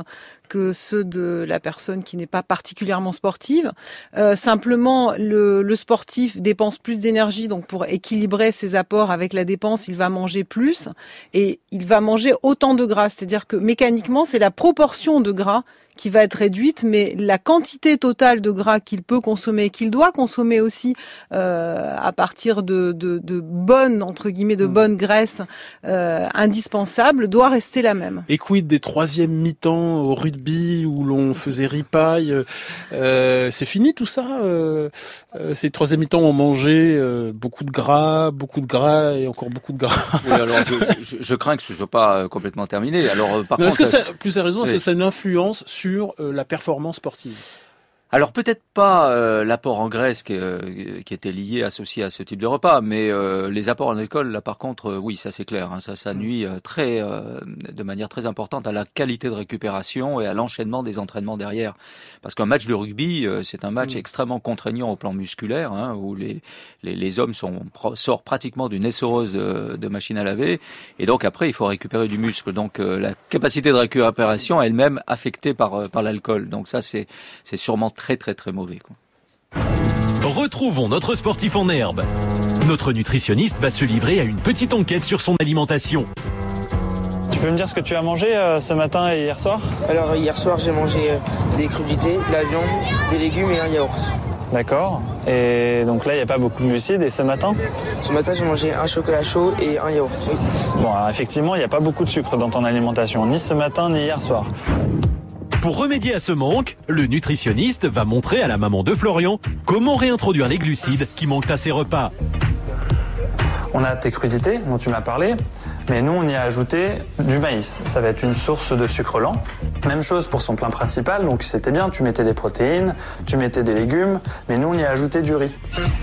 que ceux de la personne qui n'est pas particulièrement sportive. Simplement, le sportif dépense plus d'énergie, donc pour équilibrer ses apports avec la dépense, il va manger plus et il va manger autant de gras. C'est-à-dire que mécaniquement, c'est la proportion de gras qui va être réduite, mais la quantité totale de gras qu'il peut consommer, qu'il doit consommer aussi à partir de bonnes, entre guillemets, de bonnes graisses indispensables, doit rester la même. Et quid des troisièmes mi-temps au rugby où l'on faisait ripaille, c'est fini tout ça ces troisième mi-temps où on mangeait beaucoup de gras et encore beaucoup de gras. Oui, alors je crains que ce soit pas complètement terminé. Alors par contre, est-ce que ça, plus sérieusement, est-ce que ça a une influence sur la performance sportive? Alors peut-être pas l'apport en graisse qui était lié, associé à ce type de repas, mais les apports en alcool, là par contre, oui, ça c'est clair, hein, ça nuit de manière très importante à la qualité de récupération et à l'enchaînement des entraînements derrière. Parce qu'un match de rugby, c'est un match extrêmement contraignant au plan musculaire, hein, où les hommes sortent pratiquement d'une essoreuse de machine à laver, et donc après il faut récupérer du muscle. Donc la capacité de récupération elle-même affectée par l'alcool. Donc ça c'est sûrement très très très mauvais, quoi. Retrouvons notre sportif en herbe. Notre nutritionniste va se livrer à une petite enquête sur son alimentation. Tu peux me dire ce que tu as mangé ce matin et hier soir? Alors hier soir j'ai mangé des crudités, de la viande, des légumes et un yaourt. D'accord. Et donc là il n'y a pas beaucoup de glucides. Et ce matin? Ce matin j'ai mangé un chocolat chaud et un yaourt. Oui. Bon, alors, effectivement il n'y a pas beaucoup de sucre dans ton alimentation, ni ce matin ni hier soir. Pour remédier à ce manque, le nutritionniste va montrer à la maman de Florian comment réintroduire les glucides qui manquent à ses repas. On a tes crudités dont tu m'as parlé, mais nous on y a ajouté du maïs. Ça va être une source de sucre lent. Même chose pour son plat principal, donc c'était bien, tu mettais des protéines, tu mettais des légumes, mais nous on y a ajouté du riz.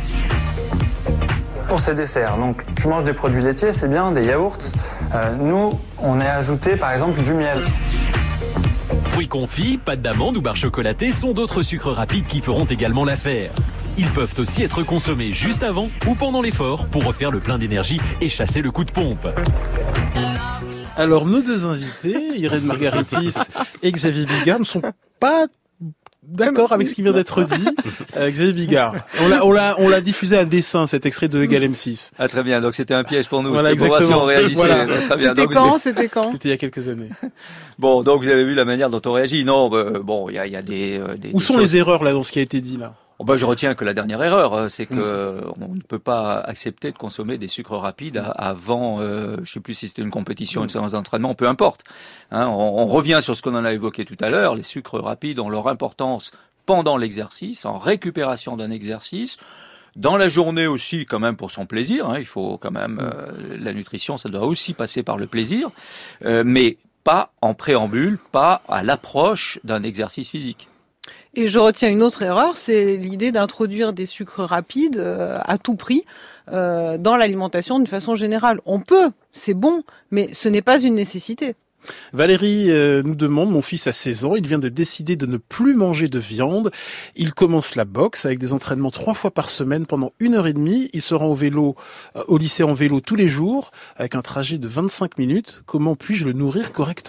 Pour ces desserts, donc tu manges des produits laitiers, c'est bien, des yaourts. Nous on a ajouté par exemple du miel. Fruits confits, pâte d'amande ou barres chocolatées sont d'autres sucres rapides qui feront également l'affaire. Ils peuvent aussi être consommés juste avant ou pendant l'effort pour refaire le plein d'énergie et chasser le coup de pompe. Alors nos deux invités, Irène Margaritis et Xavier Bigard, ne sont pas d'accord avec ce qui vient d'être dit. Xavier Bigard, on l'a diffusé à dessein, cet extrait de Égal M6. Ah très bien, donc c'était un piège pour nous. Voilà, c'était pour voir si on réagissait. Voilà. Très bien. C'était quand C'était il y a quelques années. Bon, donc vous avez vu la manière dont on réagit. Non, bon, il y a des Où sont les erreurs là dans ce qui a été dit là? Je retiens que la dernière erreur, c'est que on ne peut pas accepter de consommer des sucres rapides avant, je sais plus si c'était une compétition, une séance d'entraînement, peu importe. Hein, on revient sur ce qu'on en a évoqué tout à l'heure. Les sucres rapides ont leur importance pendant l'exercice, en récupération d'un exercice. Dans la journée aussi, quand même, pour son plaisir. Hein, il faut quand même la nutrition, ça doit aussi passer par le plaisir, mais pas en préambule, pas à l'approche d'un exercice physique. Et je retiens une autre erreur, c'est l'idée d'introduire des sucres rapides à tout prix dans l'alimentation d'une façon générale. On peut, c'est bon, mais ce n'est pas une nécessité. Valérie nous demande, mon fils a 16 ans, il vient de décider de ne plus manger de viande. Il commence la boxe avec des entraînements 3 fois par semaine pendant 1h30. Il se rend au lycée en vélo tous les jours avec un trajet de 25 minutes. Comment puis-je le nourrir correctement ?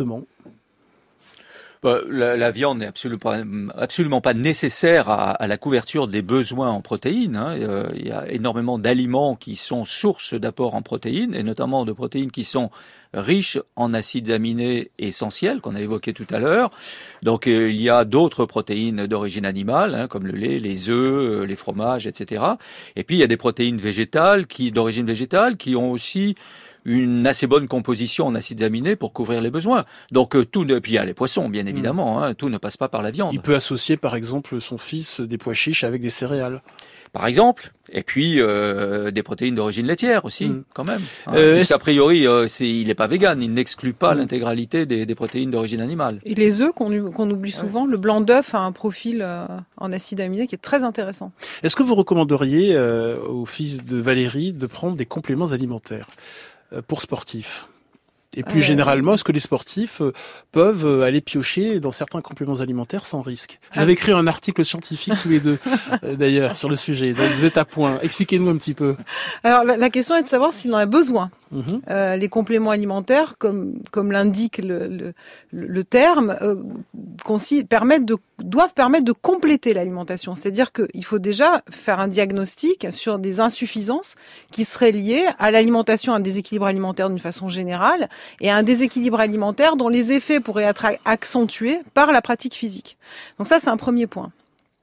La viande n'est absolument pas nécessaire à la couverture des besoins en protéines. Hein. Il y a énormément d'aliments qui sont sources d'apport en protéines, et notamment de protéines qui sont riches en acides aminés essentiels, qu'on a évoqués tout à l'heure. Donc il y a d'autres protéines d'origine animale, hein, comme le lait, les œufs, les fromages, etc. Et puis il y a des protéines végétales d'origine végétale qui ont aussi une assez bonne composition en acides aminés pour couvrir les besoins. Donc puis il y a les poissons, bien évidemment, hein, tout ne passe pas par la viande. Il peut associer par exemple son fils des pois chiches avec des céréales. Par exemple, et puis des protéines d'origine laitière aussi, quand même. Puisqu'a priori, il n'est pas vegan, il n'exclut pas l'intégralité des protéines d'origine animale. Et les œufs qu'on oublie souvent, le blanc d'œuf a un profil en acides aminés qui est très intéressant. Est-ce que vous recommanderiez au fils de Valérie de prendre des compléments alimentaires pour sportifs ? Et plus généralement, est-ce que les sportifs peuvent aller piocher dans certains compléments alimentaires sans risque? Vous avez écrit un article scientifique tous les deux, d'ailleurs, sur le sujet. Donc vous êtes à point. Expliquez-nous un petit peu. Alors la question est de savoir s'il en a besoin. Les compléments alimentaires, comme l'indique le terme, doivent permettre de compléter l'alimentation. C'est-à-dire qu'il faut déjà faire un diagnostic sur des insuffisances qui seraient liées à l'alimentation, à un déséquilibre alimentaire d'une façon générale, et à un déséquilibre alimentaire dont les effets pourraient être accentués par la pratique physique. Donc ça, c'est un premier point.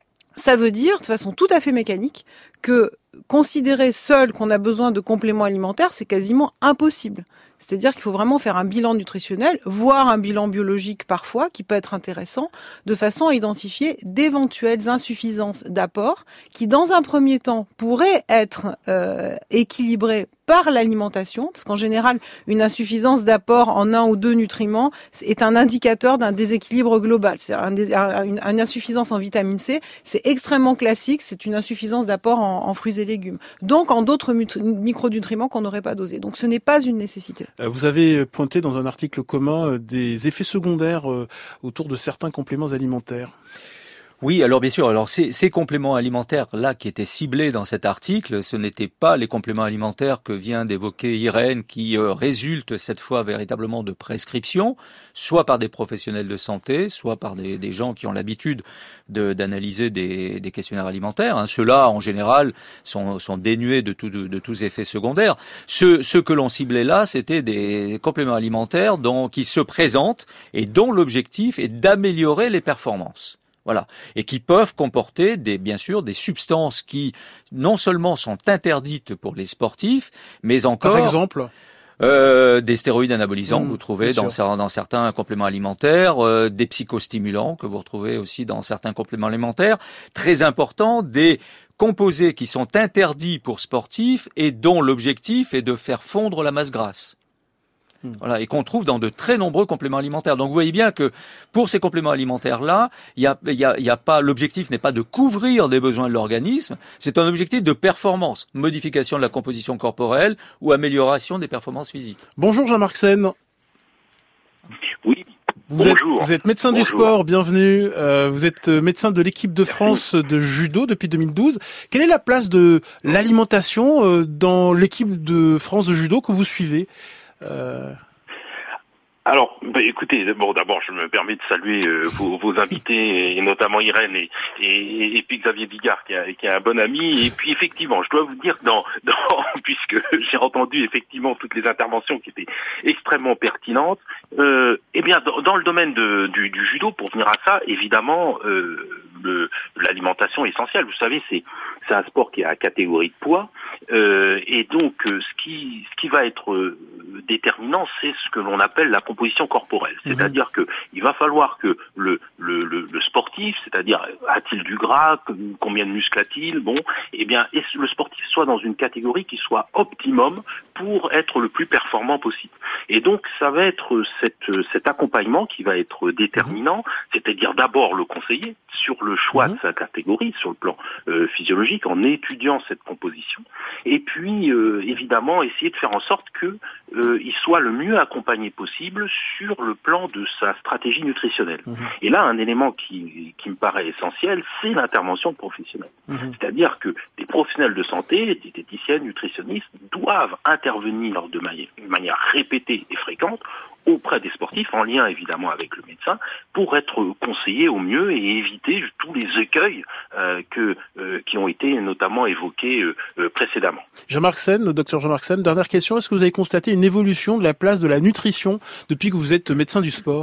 Ça veut dire, de façon tout à fait mécanique, que considérer seul qu'on a besoin de compléments alimentaires, c'est quasiment impossible. C'est-à-dire qu'il faut vraiment faire un bilan nutritionnel, voire un bilan biologique parfois, qui peut être intéressant, de façon à identifier d'éventuelles insuffisances d'apport qui, dans un premier temps, pourraient être équilibrées par l'alimentation, parce qu'en général, une insuffisance d'apport en un ou deux nutriments est un indicateur d'un déséquilibre global. C'est-à-dire une insuffisance en vitamine C, c'est extrêmement classique, c'est une insuffisance d'apport en fruits et légumes. Donc en d'autres micronutriments qu'on n'aurait pas dosés. Donc ce n'est pas une nécessité. Vous avez pointé dans un article commun des effets secondaires autour de certains compléments alimentaires. Oui, alors bien sûr. Alors ces compléments alimentaires là qui étaient ciblés dans cet article, ce n'étaient pas les compléments alimentaires que vient d'évoquer Irène, qui résultent cette fois véritablement de prescriptions, soit par des professionnels de santé, soit par des gens qui ont l'habitude d'analyser des questionnaires alimentaires. Ceux-là, en général, sont dénués de tous effets secondaires. Ceux que l'on ciblait là, c'était des compléments alimentaires qui se présentent et dont l'objectif est d'améliorer les performances. Voilà. Et qui peuvent comporter bien sûr des substances qui non seulement sont interdites pour les sportifs, mais encore... Par exemple des stéroïdes anabolisants que vous trouvez dans certains compléments alimentaires, des psychostimulants que vous retrouvez aussi dans certains compléments alimentaires. Très important, des composés qui sont interdits pour sportifs et dont l'objectif est de faire fondre la masse grasse. Voilà, et qu'on trouve dans de très nombreux compléments alimentaires. Donc vous voyez bien que pour ces compléments alimentaires-là, il y a pas, l'objectif n'est pas de couvrir des besoins de l'organisme, c'est un objectif de performance, modification de la composition corporelle ou amélioration des performances physiques. Bonjour Jean-Marc Sen. Oui. Vous êtes médecin du sport, bienvenue. Vous êtes médecin de l'équipe de France de judo depuis 2012. Quelle est la place de l'alimentation dans l'équipe de France de judo que vous suivez? Alors, écoutez, d'abord, je me permets de saluer vos invités, et notamment Irène et puis Xavier Bigard, qui est un bon ami. Et puis, effectivement, je dois vous dire, puisque j'ai entendu effectivement toutes les interventions qui étaient extrêmement pertinentes, eh bien, dans le domaine du judo, pour venir à ça, évidemment, l'alimentation est essentielle. Vous savez, c'est un sport qui est à catégorie de poids, et donc ce qui va être déterminant, c'est ce que l'on appelle la composition corporelle. C'est-à-dire que il va falloir que le sportif, c'est-à-dire a-t-il du gras, combien de muscles a-t-il, et le sportif soit dans une catégorie qui soit optimum pour être le plus performant possible. Et donc ça va être cet accompagnement qui va être déterminant, c'est-à-dire d'abord le conseiller sur le choix de sa catégorie, sur le plan physiologique, en étudiant cette composition, et puis évidemment essayer de faire en sorte que il soit le mieux accompagné possible sur le plan de sa stratégie nutritionnelle. Et là, un élément qui me paraît essentiel, c'est l'intervention professionnelle. C'est-à-dire que des professionnels de santé, diététiciennes, nutritionnistes, doivent intervenir de manière répétée et fréquente auprès des sportifs, en lien évidemment avec le médecin, pour être conseillés au mieux et éviter tous les écueils qui ont été notamment évoqués précédemment. Jean-Marc Sen, docteur Jean-Marc Sen, dernière question, est-ce que vous avez constaté une évolution de la place de la nutrition depuis que vous êtes médecin du sport ?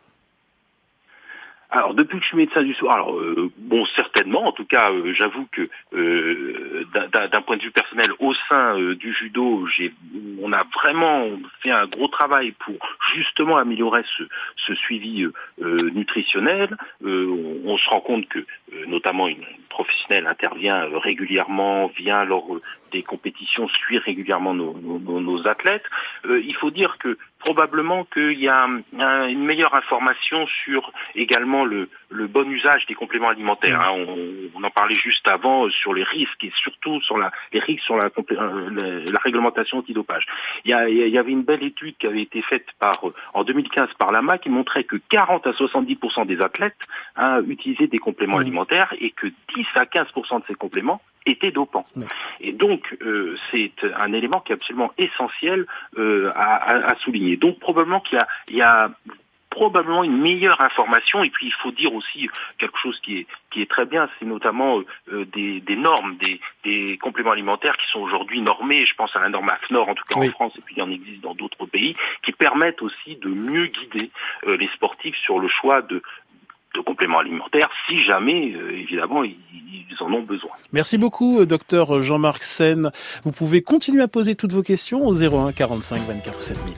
Alors, depuis que je suis médecin du sport, certainement. En tout cas, j'avoue que d'un point de vue personnel, au sein du judo, on a vraiment fait un gros travail pour justement améliorer ce suivi nutritionnel. On se rend compte que, notamment, une professionnelle intervient régulièrement, vient lors des compétitions, suit régulièrement nos athlètes. Il faut dire que probablement qu'il y a une meilleure information sur également le bon usage des compléments alimentaires. Hein. On en parlait juste avant sur les risques et surtout sur les risques sur la réglementation antidopage. Il y avait une belle étude qui avait été faite en 2015 par l'AMA qui montrait que 40 à 70% des athlètes utilisaient des compléments alimentaires et que 10 à 15% de ces compléments étaient dopants. Et donc, c'est un élément qui est absolument essentiel à souligner. Donc, probablement qu'il y a probablement une meilleure information, et puis il faut dire aussi quelque chose qui est très bien, c'est notamment des normes, des compléments alimentaires qui sont aujourd'hui normés, je pense à la norme AFNOR en tout cas en France, et puis il y en existe dans d'autres pays, qui permettent aussi de mieux guider les sportifs sur le choix de compléments alimentaires, si jamais, évidemment, ils en ont besoin. Merci beaucoup, docteur Jean-Marc Sen. Vous pouvez continuer à poser toutes vos questions au 01 45 24 7000.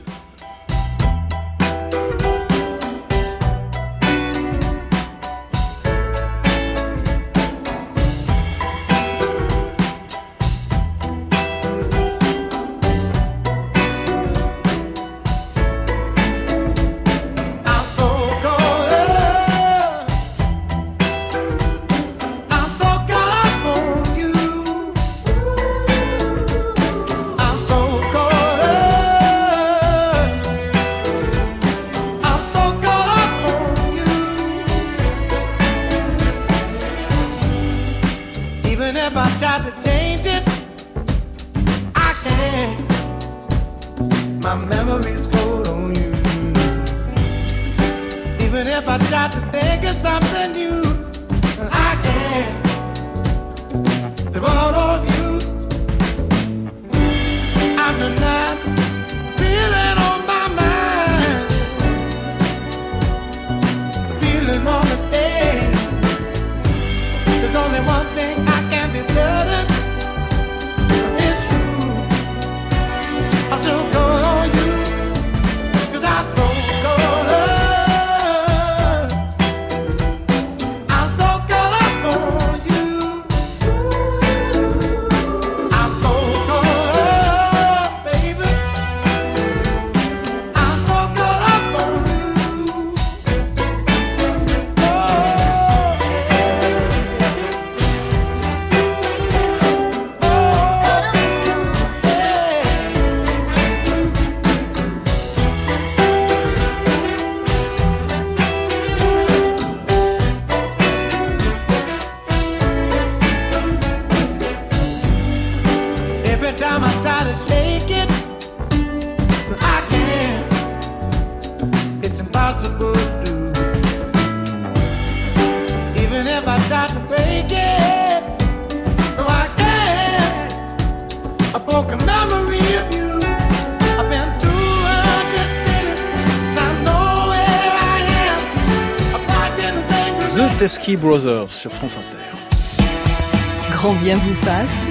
Teskey Brothers sur France Inter. Grand bien vous fasse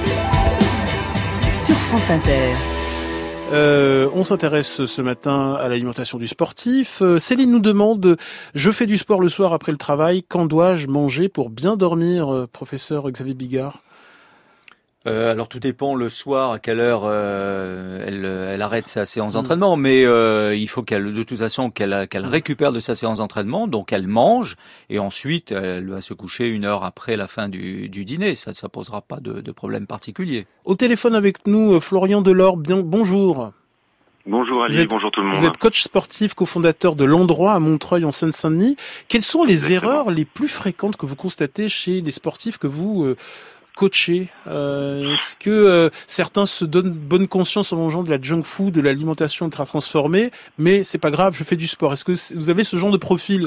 sur France Inter. On s'intéresse ce matin à l'alimentation du sportif. Céline nous demande, je fais du sport le soir après le travail, quand dois-je manger pour bien dormir, professeur Xavier Bigard? Alors tout dépend le soir à quelle heure elle arrête sa séance d'entraînement, mais il faut de toute façon qu'elle récupère de sa séance d'entraînement, donc elle mange et ensuite elle va se coucher 1 heure après la fin du dîner. Ça posera pas de problème particulier. Au téléphone avec nous, Florian Delors, bonjour. Bonjour Ali, bonjour tout le monde. Vous êtes coach sportif, cofondateur de l'Endroit à Montreuil en Seine-Saint-Denis. Quelles sont les erreurs les plus fréquentes que vous constatez chez les sportifs que vous coacher? Est-ce que certains se donnent bonne conscience en mangeant de la junk food, de l'alimentation ultra transformée, mais c'est pas grave, je fais du sport? Est-ce que vous avez ce genre de profil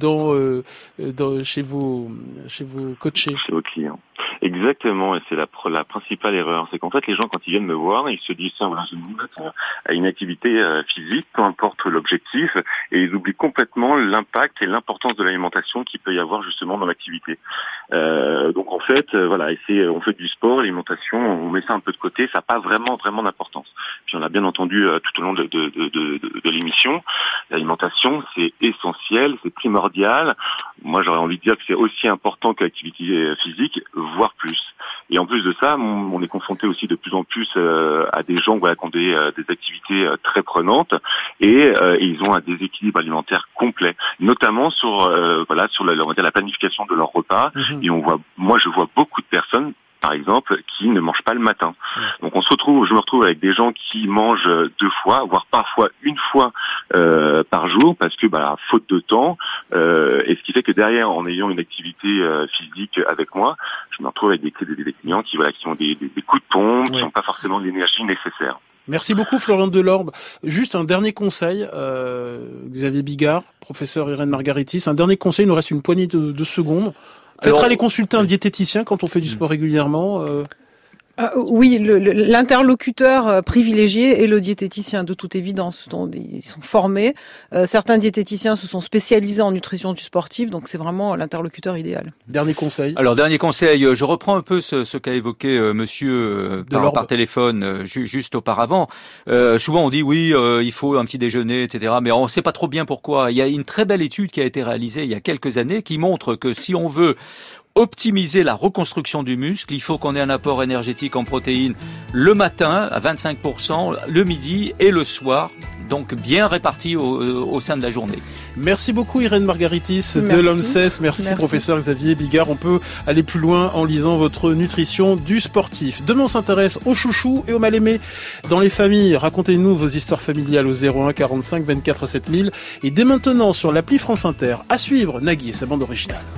chez vos coachés? Chez vos clients. Exactement, et c'est la principale erreur, c'est qu'en fait les gens quand ils viennent me voir, ils se disent ça, voilà, je vais me mettre à une activité physique, peu importe l'objectif, et ils oublient complètement l'impact et l'importance de l'alimentation qu'il peut y avoir justement dans l'activité. Donc en fait, voilà, on fait du sport, l'alimentation, on met ça un peu de côté, ça n'a pas vraiment d'importance. Puis on a bien entendu tout au long de l'émission, l'alimentation c'est essentiel, c'est primordial. Moi j'aurais envie de dire que c'est aussi important que l'activité physique, voire heure plus. Et en plus de ça, on est confronté aussi de plus en plus à des gens qui ont des activités très prenantes et ils ont un déséquilibre alimentaire complet, notamment sur la planification de leur repas. Et moi je vois beaucoup de personnes, par exemple, qui ne mangent pas le matin. Donc je me retrouve avec des gens qui mangent 2 fois, voire parfois 1 fois par jour, parce que faute de temps, et ce qui fait que derrière, en ayant une activité physique avec moi, je me retrouve avec des clients qui ont des coups de pompe, qui n'ont pas forcément l'énergie nécessaire. Merci beaucoup Florian Delorme. Juste un dernier conseil, Xavier Bigard, professeur Irène Margaritis, un dernier conseil, il nous reste une poignée de secondes. Peut-être aller consulter un diététicien quand on fait du sport régulièrement. Oui, l'interlocuteur privilégié est le diététicien, de toute évidence. Ils sont formés. Certains diététiciens se sont spécialisés en nutrition du sportif, donc c'est vraiment l'interlocuteur idéal. Dernier conseil. Alors, dernier conseil, je reprends un peu ce qu'a évoqué monsieur par téléphone juste auparavant. Souvent on dit oui, il faut un petit déjeuner, etc. Mais on ne sait pas trop bien pourquoi. Il y a une très belle étude qui a été réalisée il y a quelques années qui montre que si on veut optimiser la reconstruction du muscle, il faut qu'on ait un apport énergétique en protéines le matin à 25%, le midi et le soir, donc bien répartis au sein de la journée. Merci beaucoup Irène Margaritis de l'ANSES. Merci professeur Xavier Bigard. On peut aller plus loin en lisant votre nutrition du sportif. Demain on s'intéresse aux chouchous et aux mal-aimés dans les familles. Racontez-nous vos histoires familiales au 01 45 24 7000 et dès maintenant sur l'appli France Inter. À suivre Nagui et sa bande originale.